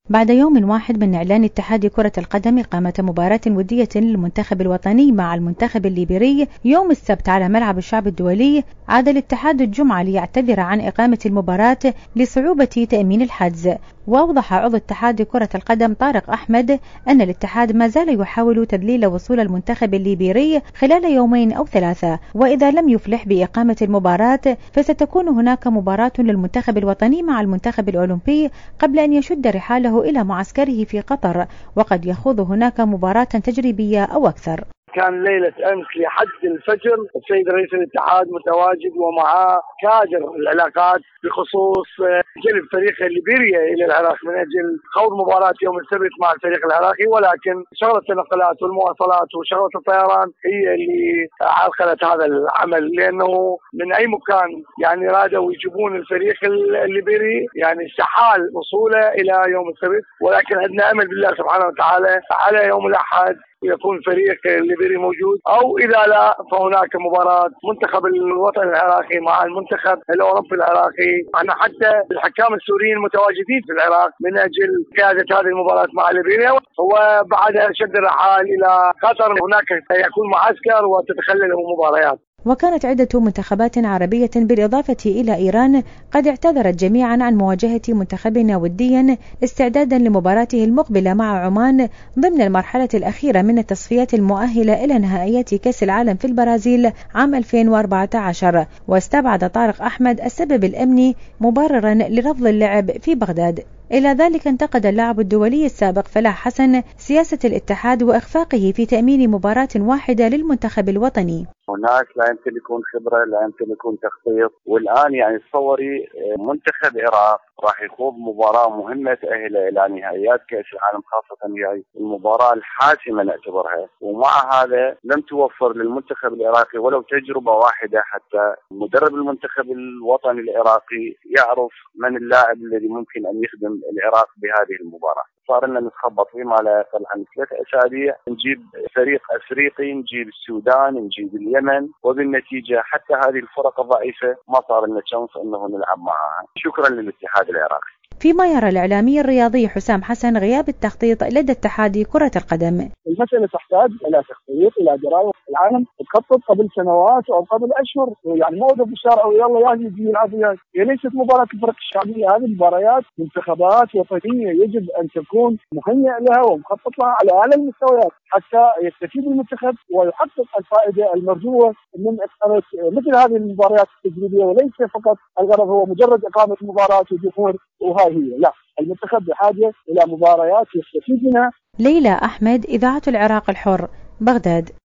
بعد يوم واحد من إعلان اتحاد كرة القدم إقامة مباراة ودية للمنتخب الوطني مع المنتخب الليبيري يوم السبت على ملعب الشعب الدولي، عاد الاتحاد الجمعة ليعتذر عن إقامة المباراة لصعوبة تأمين الحجز. وأوضح عضو اتحاد كرة القدم طارق أحمد أن الاتحاد ما زال يحاول تذليل وصول المنتخب الليبيري خلال يومين أو ثلاثة، وإذا لم يفلح بإقامة المباراة فستكون هناك مباراة للمنتخب الوطني مع المنتخب الأولمبي قبل أن يشد رحاله إلى معسكره في قطر، وقد يخوض هناك مباراة تجريبية أو أكثر. كان ليلة أمس لحد الفجر السيد رئيس الاتحاد متواجد ومعه كادر العلاقات بخصوص جلب فريق ليبيريا إلى العراق من أجل خوض مباراة يوم السبت مع الفريق العراقي، ولكن شغلة التنقلات والمواصلات وشغلة الطيران هي اللي عرقلت هذا العمل، لأنه من أي مكان يعني رادوا يجيبون الفريق الليبيري يعني استحال وصوله إلى يوم السبت، ولكن عندنا أمل بالله سبحانه وتعالى على يوم الأحد يكون فريق الليبيري موجود، أو إذا لا فهناك مباراة منتخب الوطن العراقي مع المنتخب الأوروبي العراقي. أنا حتى الحكام السوريين متواجدين في العراق من أجل قيادة هذه المباراة مع ليبيريا، وبعدها شد الرحال إلى قطر، هناك يكون معسكر وتتخلل مباريات. وكانت عدة منتخبات عربية بالإضافة إلى إيران قد اعتذرت جميعا عن مواجهة منتخبنا وديا استعدادا لمباراته المقبلة مع عمان ضمن المرحلة الأخيرة من التصفيات المؤهلة إلى نهائيات كأس العالم في البرازيل عام 2014. واستبعد طارق أحمد السبب الأمني مبررا لرفض اللعب في بغداد. إلى ذلك انتقد اللاعب الدولي السابق فلاح حسن سياسة الاتحاد وإخفاقه في تأمين مباراة واحدة للمنتخب الوطني. هناك لا يمكن يكون خبرة، لا يمكن يكون تخطيط، والآن يعني تصوري منتخب العراق راح يخوض مباراة مهمة تأهله إلى نهائيات كأس العالم، خاصة هي المباراة الحاسمة نعتبرها، ومع هذا لم توفر للمنتخب العراقي ولو تجربة واحدة حتى مدرب المنتخب الوطني العراقي يعرف من اللاعب الذي ممكن أن يخدم العراق بهذه المباراة. صار لنا نتخبط فيما لا يقل عن 3 أسابيع نجيب فريق أفريقي، نجيب السودان، نجيب اليمن، وبالنتيجة حتى هذه الفرق الضعيفة ما صار لنا شانس أنه نلعب معها. شكرا للاتحاد العراقي. فيما يرى الإعلامي الرياضي حسام حسن غياب التخطيط لدى اتحاد كرة القدم. المسألة تحتاج إلى تخطيط، إلى دراية. العالم تخطط قبل سنوات أو قبل أشهر، يعني ما وقف بالشارع ويلا يا يجي العافية. هي ليست مباراة الفرق الشعبية، هذه المباريات منتخبات وطنية يجب أن تكون مهيئ لها ومخطط لها على أعلى المستويات حتى يستفيد المنتخب ويحقق الفائدة المرجوة من إقامة مثل هذه المباريات التجريبية، وليس فقط الغرض هو مجرد إقامة مباراة ودخول وهاي هي. لا، المنتخب بحاجة إلى مباريات يستفيد منها. ليلى أحمد، إذاعة العراق الحر، بغداد.